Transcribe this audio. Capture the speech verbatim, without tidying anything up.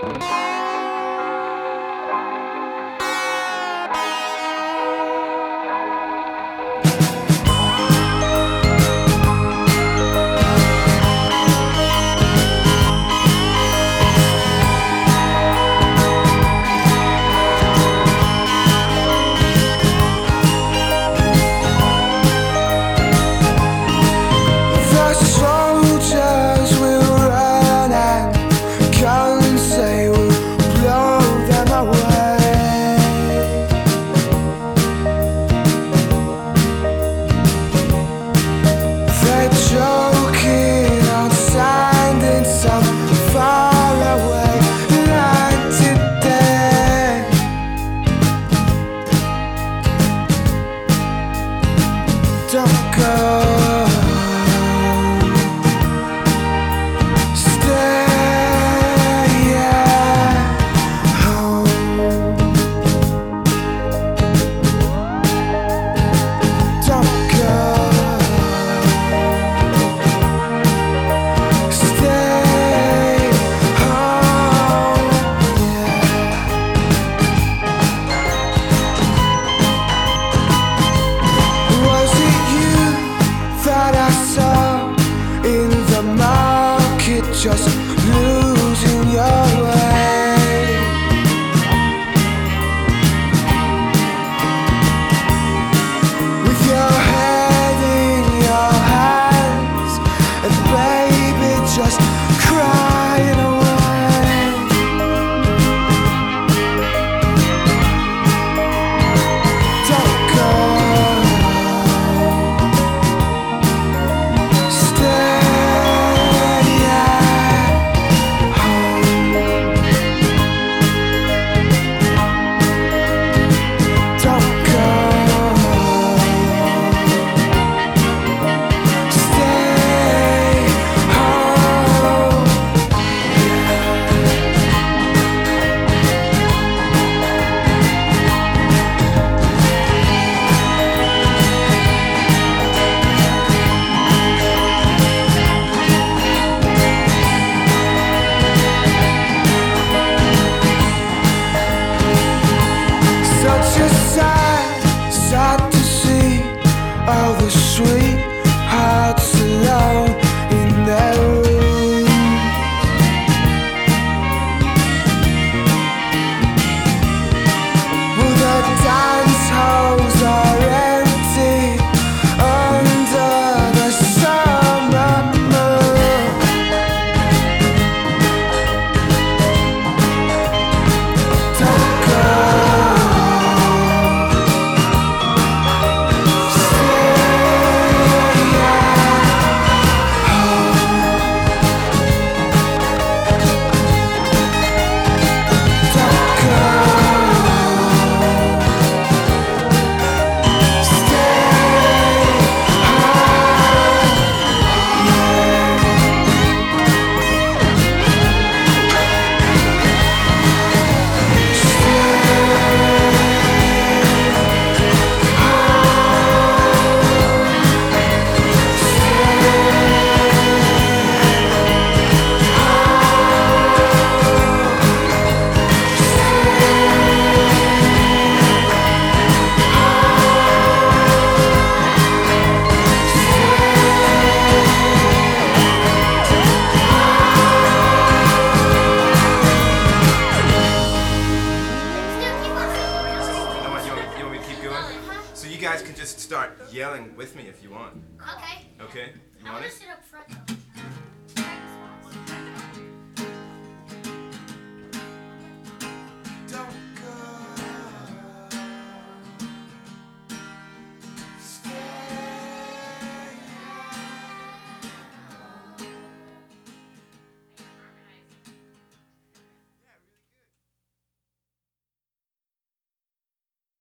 Don't go. Stay at home. Don't go. Stay home. Was it you that I saw in the market, just losing your way? With your head in your hands and baby just crying away. Don't go. Such a sight, sad to see all the sweethearts alone in their rooms. Well, the dance halls are empty under the summer moon. Don't go. So you guys can just start yelling with me if you want. Okay. Okay? You I want want it? to sit up front though.